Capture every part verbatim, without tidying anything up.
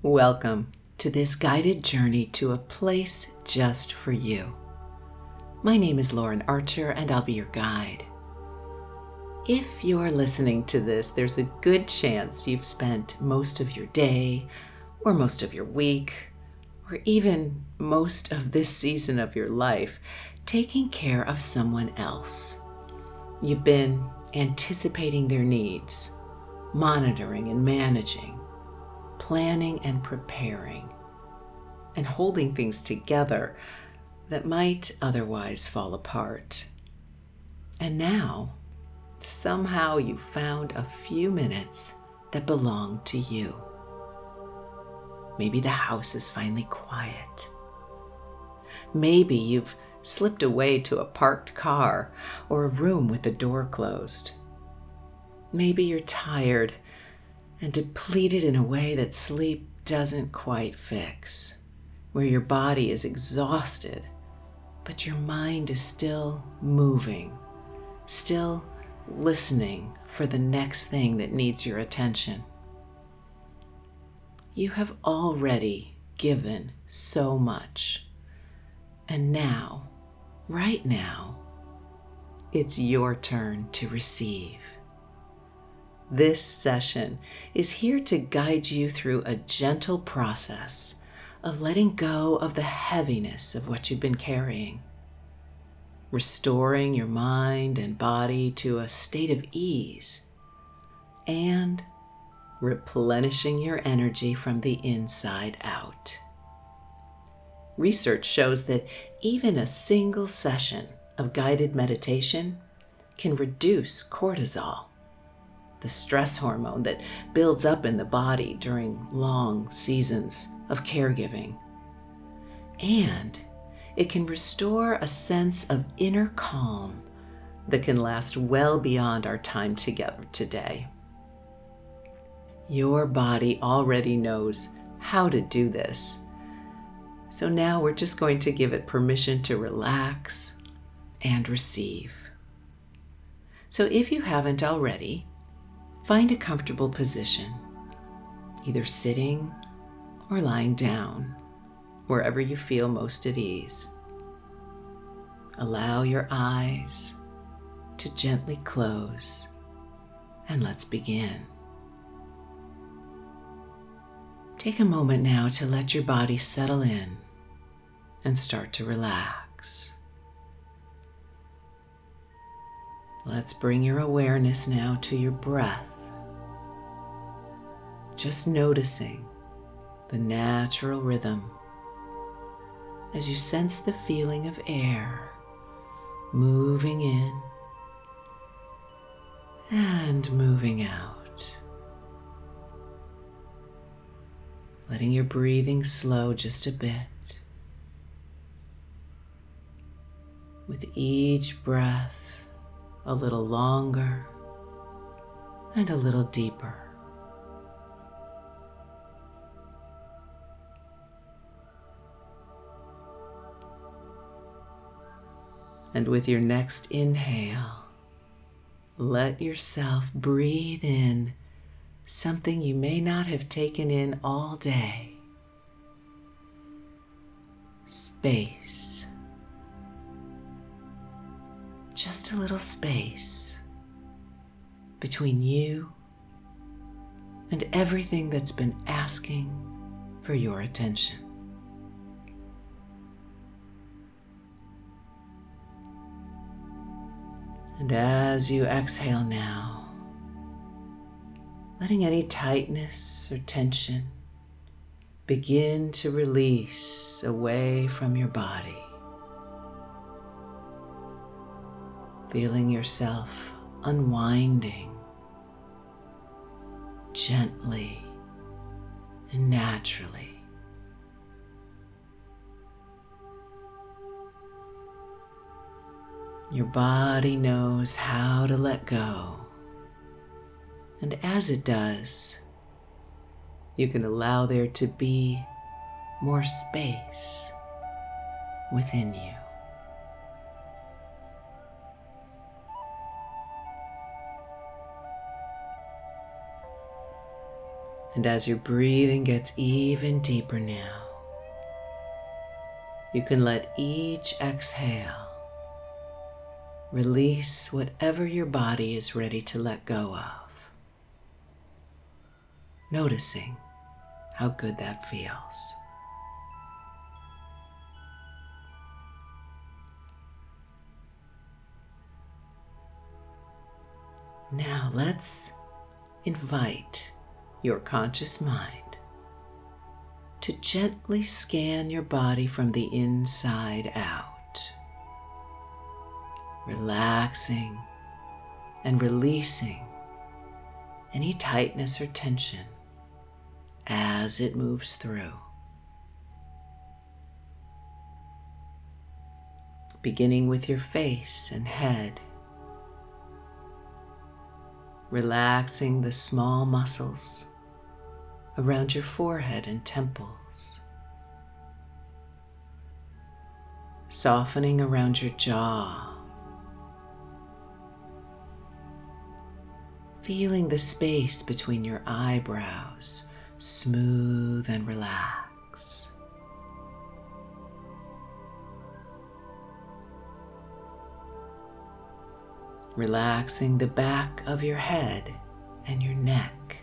Welcome to this guided journey to a place just for you. My name is Lauren Archer, and I'll be your guide. If you are listening to this, there's a good chance you've spent most of your day, or most of your week, or even most of this season of your life taking care of someone else. You've been anticipating their needs, monitoring and managing, planning and preparing, and holding things together that might otherwise fall apart. And now, somehow you found a few minutes that belong to you. Maybe the house is finally quiet. Maybe you've slipped away to a parked car or a room with the door closed. Maybe you're tired and depleted in a way that sleep doesn't quite fix, where your body is exhausted, but your mind is still moving, still listening for the next thing that needs your attention. You have already given so much, and now, right now, it's your turn to receive. This session is here to guide you through a gentle process of letting go of the heaviness of what you've been carrying, restoring your mind and body to a state of ease, and replenishing your energy from the inside out. Research shows that even a single session of guided meditation can reduce cortisol, the stress hormone that builds up in the body during long seasons of caregiving. And it can restore a sense of inner calm that can last well beyond our time together today. Your body already knows how to do this. So now we're just going to give it permission to relax and receive. So if you haven't already, find a comfortable position, either sitting or lying down, wherever you feel most at ease. Allow your eyes to gently close, and let's begin. Take a moment now to let your body settle in and start to relax. Let's bring your awareness now to your breath. Just noticing the natural rhythm as you sense the feeling of air moving in and moving out. Letting your breathing slow just a bit. With each breath, a little longer and a little deeper. And with your next inhale, let yourself breathe in something you may not have taken in all day. Space. Just a little space between you and everything that's been asking for your attention. And as you exhale now, letting any tightness or tension begin to release away from your body. Feeling yourself unwinding gently and naturally. Your body knows how to let go, and as it does, you can allow there to be more space within you. And as your breathing gets even deeper now, you can let each exhale release whatever your body is ready to let go of, noticing how good that feels. Now let's invite your conscious mind to gently scan your body from the inside out, relaxing and releasing any tightness or tension as it moves through. Beginning with your face and head, relaxing the small muscles around your forehead and temples, softening around your jaw, feeling the space between your eyebrows smooth and relax. Relaxing the back of your head and your neck.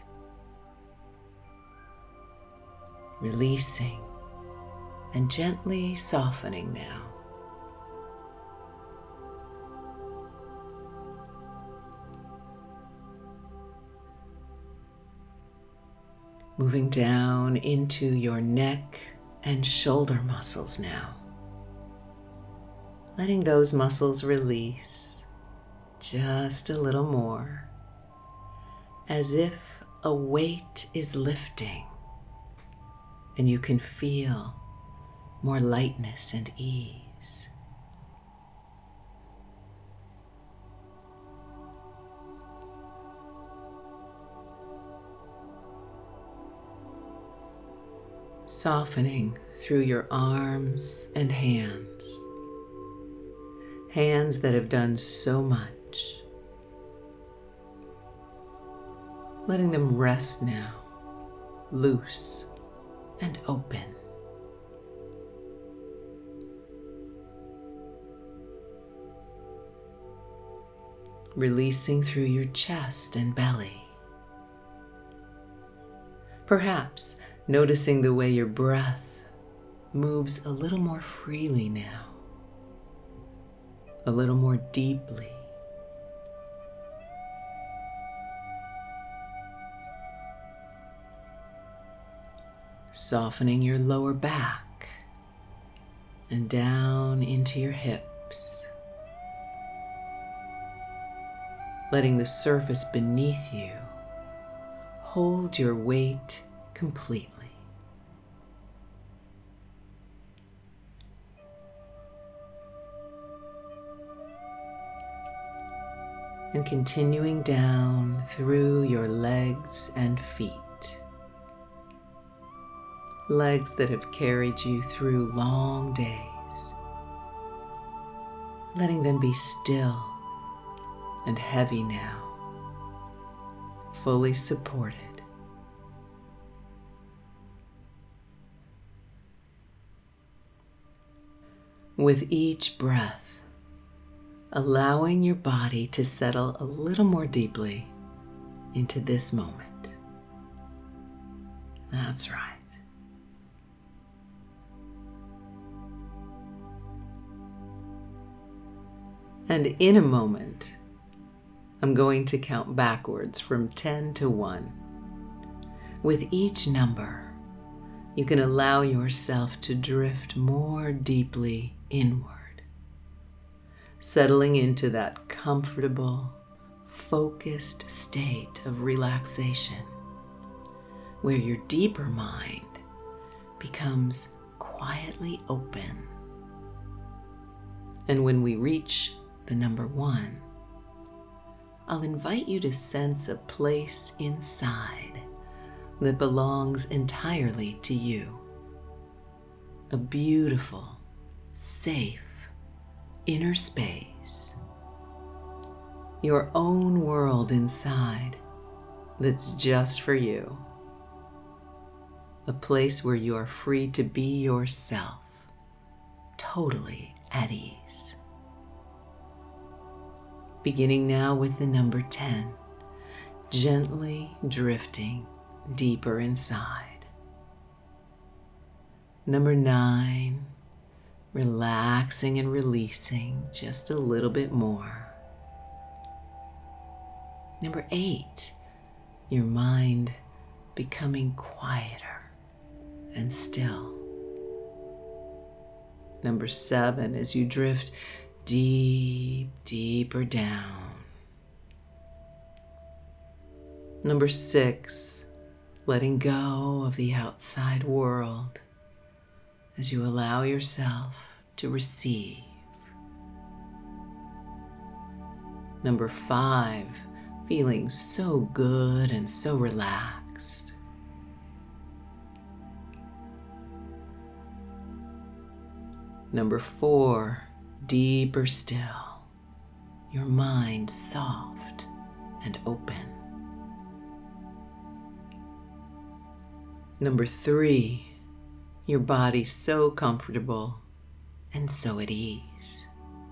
Releasing and gently softening now. Moving down into your neck and shoulder muscles now. Letting those muscles release just a little more, as if a weight is lifting and you can feel more lightness and ease. Softening through your arms and hands, hands that have done so much. Letting them rest now, loose and open. Releasing through your chest and belly. Perhaps noticing the way your breath moves a little more freely now, a little more deeply. Softening your lower back and down into your hips. Letting the surface beneath you hold your weight completely. And continuing down through your legs and feet. Legs that have carried you through long days. Letting them be still and heavy now, fully supported. With each breath, allowing your body to settle a little more deeply into this moment. That's right. And in a moment, I'm going to count backwards from ten to one. With each number, you can allow yourself to drift more deeply inward, settling into that comfortable, focused state of relaxation, where your deeper mind becomes quietly open. And when we reach the number one, I'll invite you to sense a place inside that belongs entirely to you. A beautiful, safe, inner space. Your own world inside that's just for you. a place where you are free to be yourself, totally at ease. Beginning now with the number ten, gently drifting deeper inside. Number nine, relaxing and releasing just a little bit more. Number eight, your mind becoming quieter and still. Number seven, as you drift deep, deeper down. Number six, letting go of the outside world as you allow yourself to receive. Number five, feeling so good and so relaxed. Number four, deeper still, your mind soft and open. Number three, your body so comfortable and so at ease.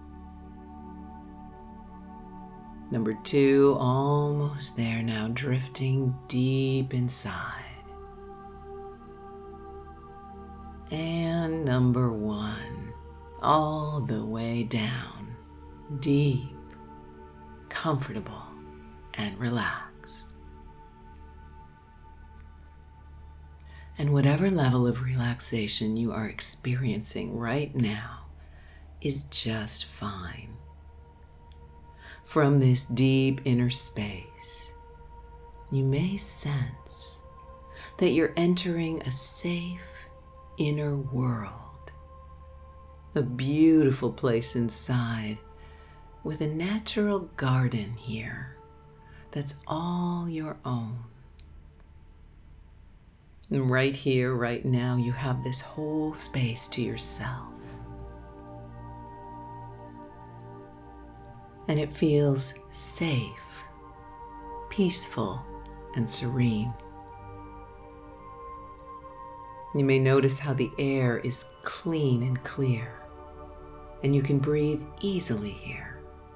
Number two, almost there now, drifting deep inside. And number one, all the way down, deep, comfortable, and relaxed. And whatever level of relaxation you are experiencing right now is just fine. From this deep inner space, you may sense that you're entering a safe inner world, a beautiful place inside with a natural garden here that's all your own. And right here, right now, you have this whole space to yourself. And it feels safe, peaceful, and serene. You may notice how the air is clean and clear, and you can breathe easily here.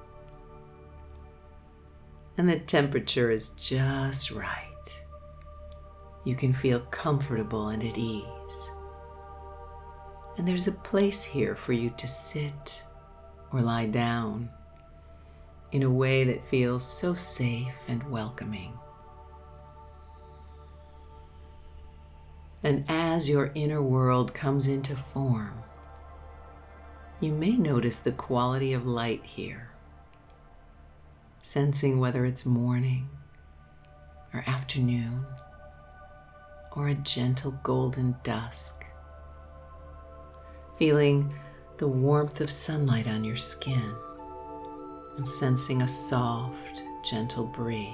And the temperature is just right. You can feel comfortable and at ease. And there's a place here for you to sit or lie down in a way that feels so safe and welcoming. And as your inner world comes into form, you may notice the quality of light here, sensing whether it's morning or afternoon, or a gentle golden dusk, feeling the warmth of sunlight on your skin and sensing a soft, gentle breeze.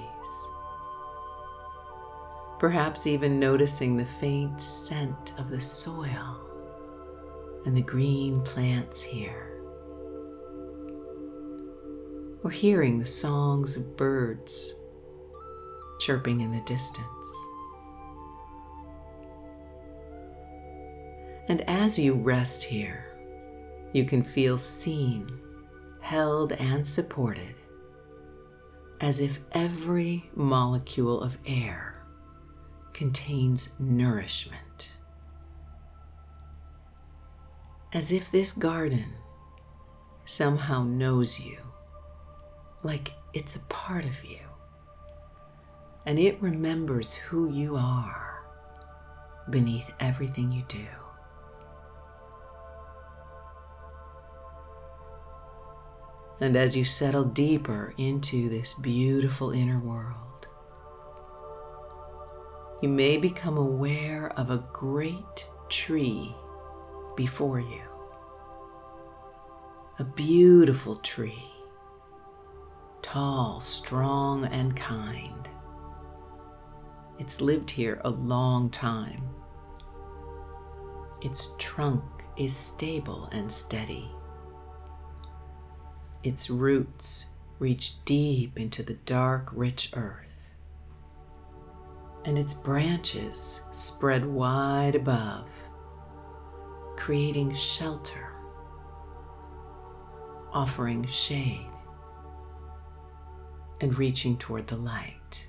Perhaps even noticing the faint scent of the soil and the green plants here, or hearing the songs of birds chirping in the distance. And as you rest here, you can feel seen, held, and supported, as if every molecule of air contains nourishment. As if this garden somehow knows you, like it's a part of you, and it remembers who you are beneath everything you do. And as you settle deeper into this beautiful inner world, you may become aware of a great tree before you. A beautiful tree, tall, strong, and kind. It's lived here a long time. Its trunk is stable and steady. Its roots reach deep into the dark, rich earth. and its branches spread wide above, creating shelter, offering shade, and reaching toward the light.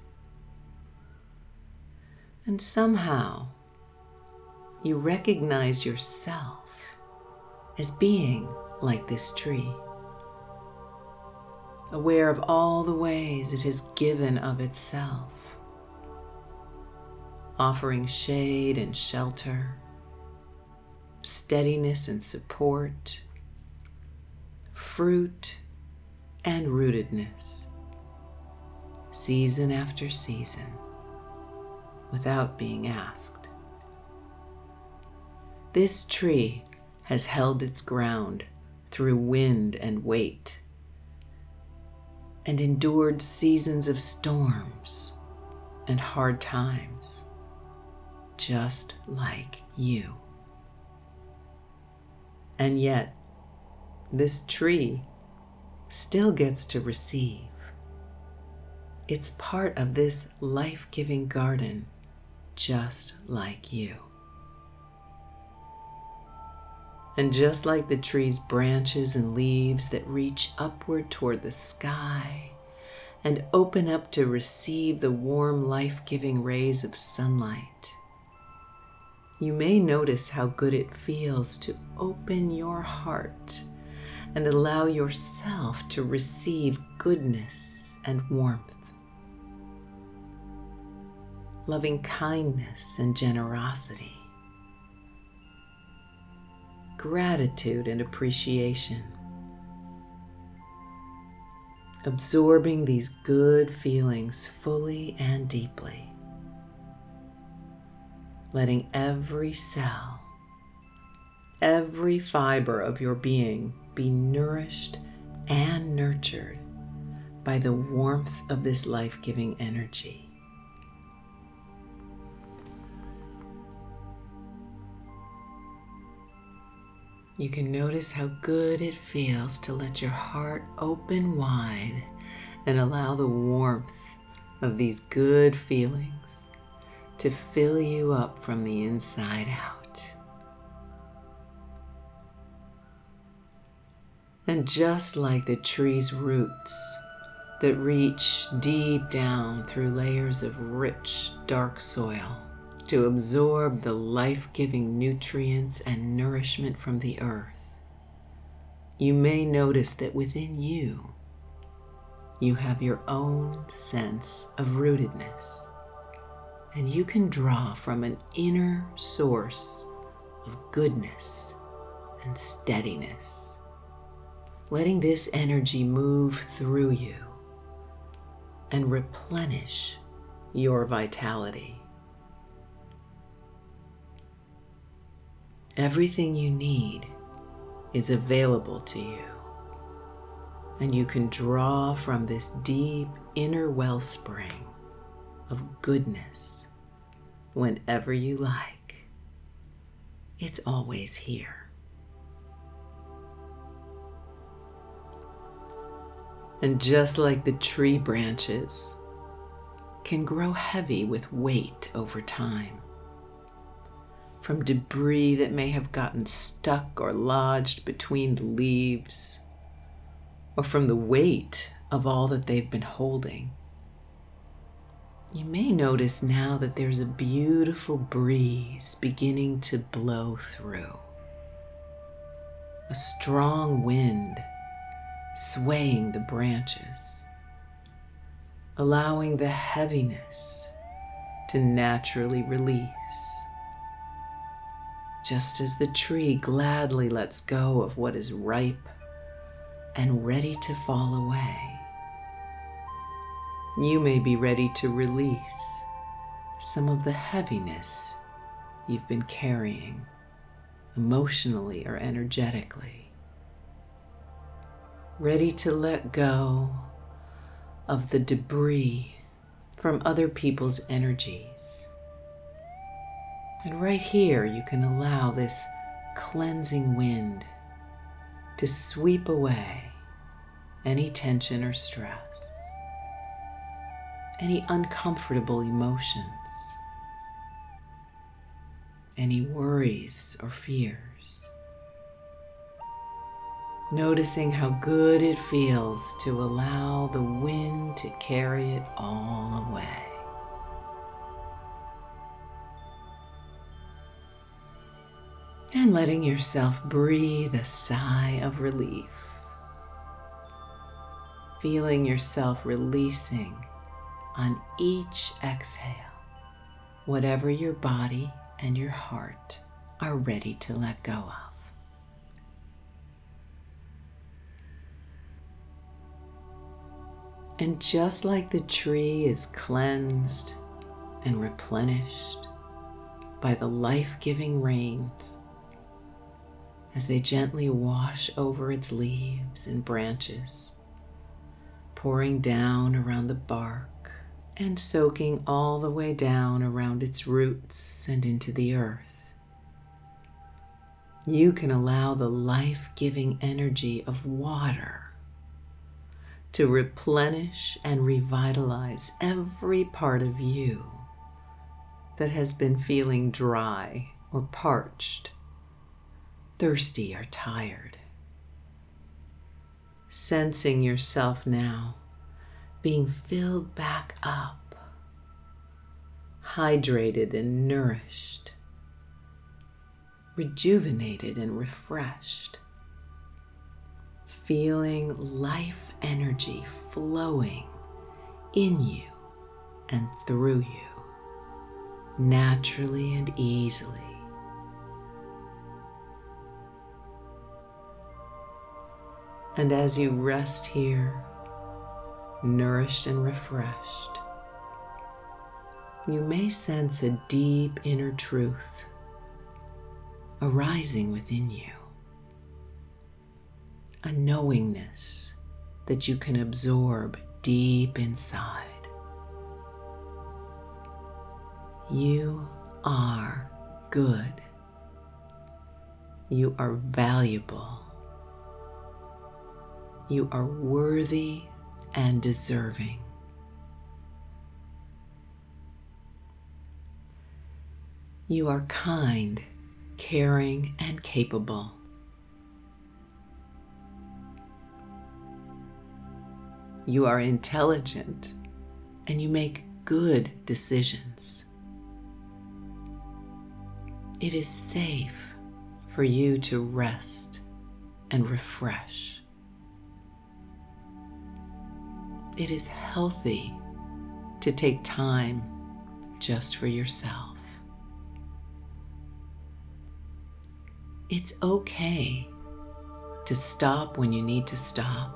And somehow, you recognize yourself as being like this tree, aware of all the ways it has given of itself, offering shade and shelter, steadiness and support, fruit and rootedness, season after season, without being asked. This tree has held its ground through wind and weight, and endured seasons of storms and hard times, just like you. And yet, this tree still gets to receive. It's part of this life-giving garden, just like you. And just like the tree's branches and leaves that reach upward toward the sky and open up to receive the warm, life-giving rays of sunlight, you may notice how good it feels to open your heart and allow yourself to receive goodness and warmth, loving kindness and generosity, gratitude and appreciation, absorbing these good feelings fully and deeply, letting every cell, every fiber of your being be nourished and nurtured by the warmth of this life-giving energy. You can notice how good it feels to let your heart open wide and allow the warmth of these good feelings to fill you up from the inside out. And just like the tree's roots that reach deep down through layers of rich, dark soil to absorb the life-giving nutrients and nourishment from the earth, you may notice that within you, you have your own sense of rootedness, and you can draw from an inner source of goodness and steadiness, letting this energy move through you and replenish your vitality. Everything you need is available to you, and you can draw from this deep inner wellspring of goodness whenever you like. It's always here. And just like the tree branches can grow heavy with weight over time, from debris that may have gotten stuck or lodged between the leaves, or from the weight of all that they've been holding, you may notice now that there's a beautiful breeze beginning to blow through. A strong wind swaying the branches, allowing the heaviness to naturally release. Just as the tree gladly lets go of what is ripe and ready to fall away, you may be ready to release some of the heaviness you've been carrying emotionally or energetically, ready to let go of the debris from other people's energies. And right here, you can allow this cleansing wind to sweep away any tension or stress, any uncomfortable emotions, any worries or fears. Noticing how good it feels to allow the wind to carry it all away. And letting yourself breathe a sigh of relief. Feeling yourself releasing on each exhale whatever your body and your heart are ready to let go of. And just like the tree is cleansed and replenished by the life-giving rains, as they gently wash over its leaves and branches, pouring down around the bark and soaking all the way down around its roots and into the earth, you can allow the life-giving energy of water to replenish and revitalize every part of you that has been feeling dry or parched, thirsty or tired. Sensing yourself now being filled back up, hydrated and nourished, rejuvenated and refreshed, feeling life energy flowing in you and through you, naturally and easily. And as you rest here, nourished and refreshed, you may sense a deep inner truth arising within you, a knowingness that you can absorb deep inside. You are good. You are valuable. You are worthy and deserving. You are kind, caring, and capable. You are intelligent, and you make good decisions. It is safe for you to rest and refresh. It is healthy to take time just for yourself. It's okay to stop when you need to stop,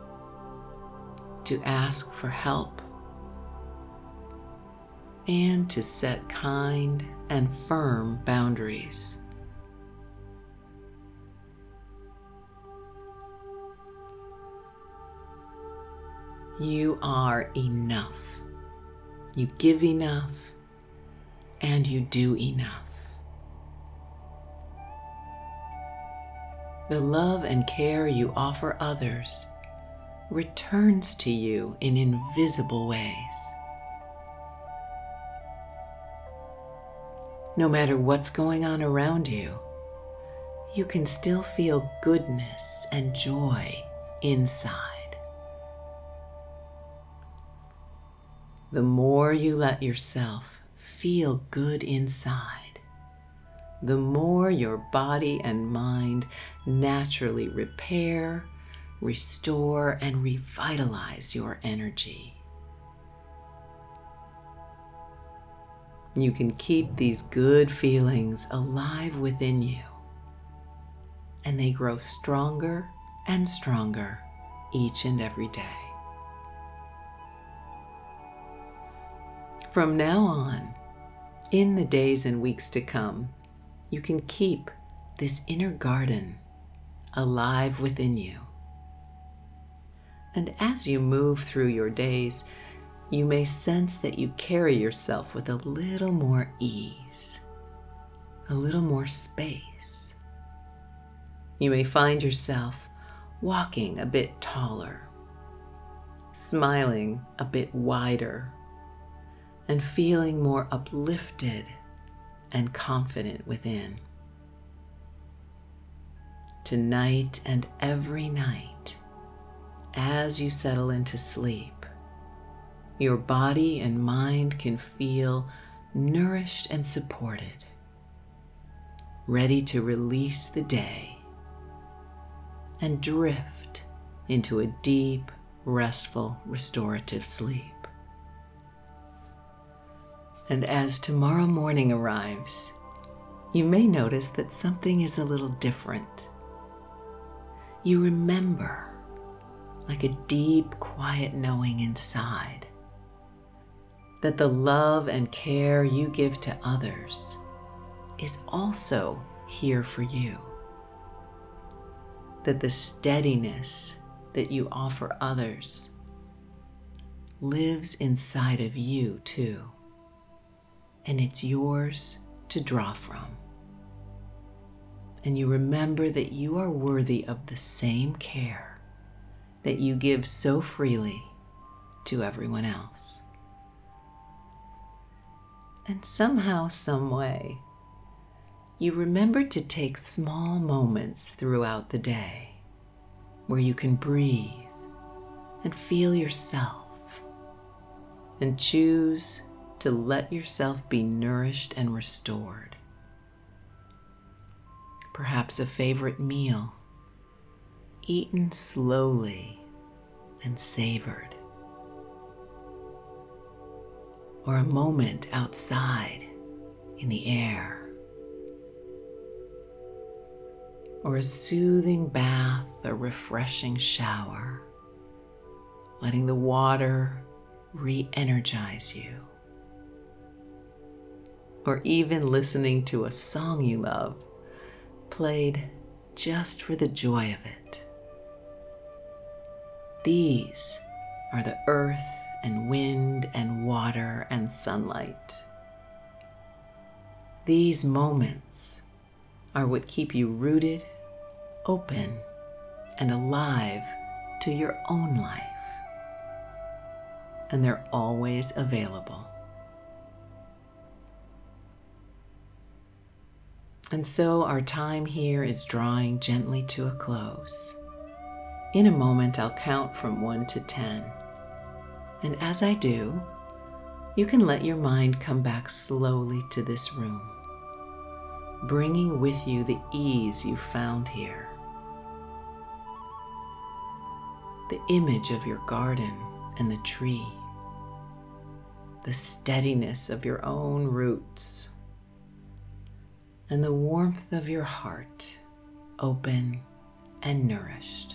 to ask for help, and to set kind and firm boundaries. You are enough. You give enough, and you do enough. The love and care you offer others returns to you in invisible ways. No matter what's going on around you, you can still feel goodness and joy inside. The more you let yourself feel good inside, the more your body and mind naturally repair, restore, and revitalize your energy. You can keep these good feelings alive within you, and they grow stronger and stronger each and every day. From now on, in the days and weeks to come, you can keep this inner garden alive within you. And as you move through your days, you may sense that you carry yourself with a little more ease, a little more space. You may find yourself walking a bit taller, smiling a bit wider, and feeling more uplifted and confident within. Tonight and every night, as you settle into sleep, your body and mind can feel nourished and supported, ready to release the day and drift into a deep, restful, restorative sleep. And as tomorrow morning arrives, you may notice that something is a little different. You remember, like a deep, quiet knowing inside, that the love and care you give to others is also here for you. That the steadiness that you offer others lives inside of you too, and it's yours to draw from. And you remember that you are worthy of the same care that you give so freely to everyone else. And somehow, some way, you remember to take small moments throughout the day where you can breathe and feel yourself and choose to let yourself be nourished and restored. Perhaps a favorite meal, eaten slowly and savored. Or a moment outside in the air. Or a soothing bath, a refreshing shower, letting the water re-energize you. Or even listening to a song you love, played just for the joy of it. These are the earth and wind and water and sunlight. These moments are what keep you rooted, open, and alive to your own life. And they're always available. And so our time here is drawing gently to a close. In a moment, I'll count from one to ten. And as I do, you can let your mind come back slowly to this room, bringing with you the ease you found here. The image of your garden and the tree, the steadiness of your own roots, and the warmth of your heart, open and nourished.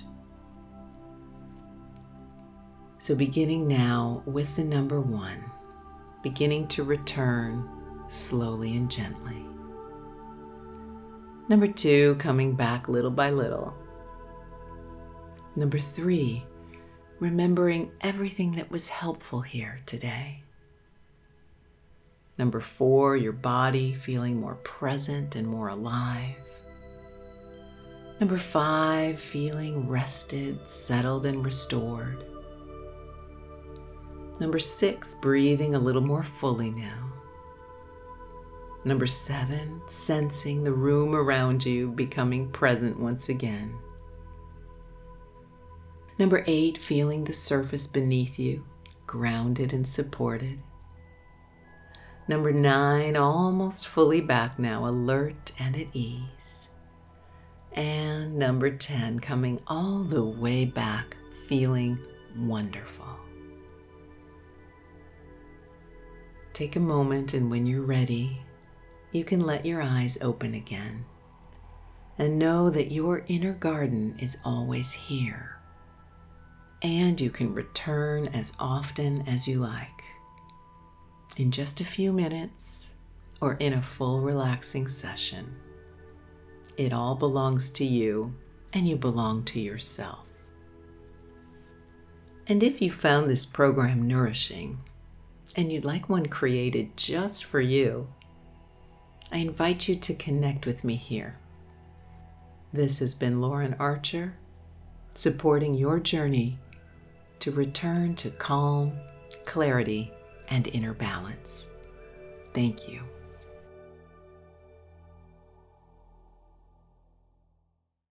So beginning now with the number one, beginning to return slowly and gently. Number two, coming back little by little. Number three, remembering everything that was helpful here today. Number four, your body feeling more present and more alive. Number five, feeling rested, settled, and restored. Number six, breathing a little more fully now. Number seven, sensing the room around you becoming present once again. Number eight, feeling the surface beneath you, grounded and supported. Number nine, almost fully back now, alert and at ease. And number ten, coming all the way back, feeling wonderful. Take a moment, and when you're ready, you can let your eyes open again and know that your inner garden is always here, and you can return as often as you like. In just a few minutes or in a full relaxing session. It all belongs to you, and you belong to yourself. And if you found this program nourishing and you'd like one created just for you, I invite you to connect with me here. This has been Lauren Archer, supporting your journey to return to calm, clarity, and inner balance. Thank you.